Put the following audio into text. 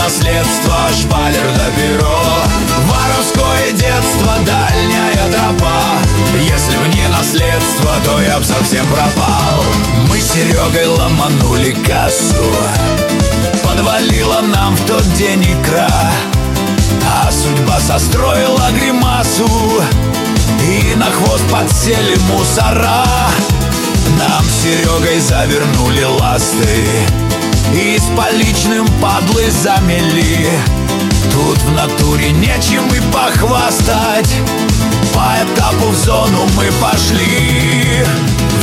наследство, шпалер да перо, воровское детство, дальняя тропа. Если б не наследство, то я б совсем пропал. Мы с Серегой ломанули кассу, подвалила нам в тот день икра, а судьба состроила гримасу, и на хвост подсели мусора. Нам с Серегой завернули ласты и с поличным падлы замели. Тут в натуре нечем и похвастать, по этапу в зону мы пошли.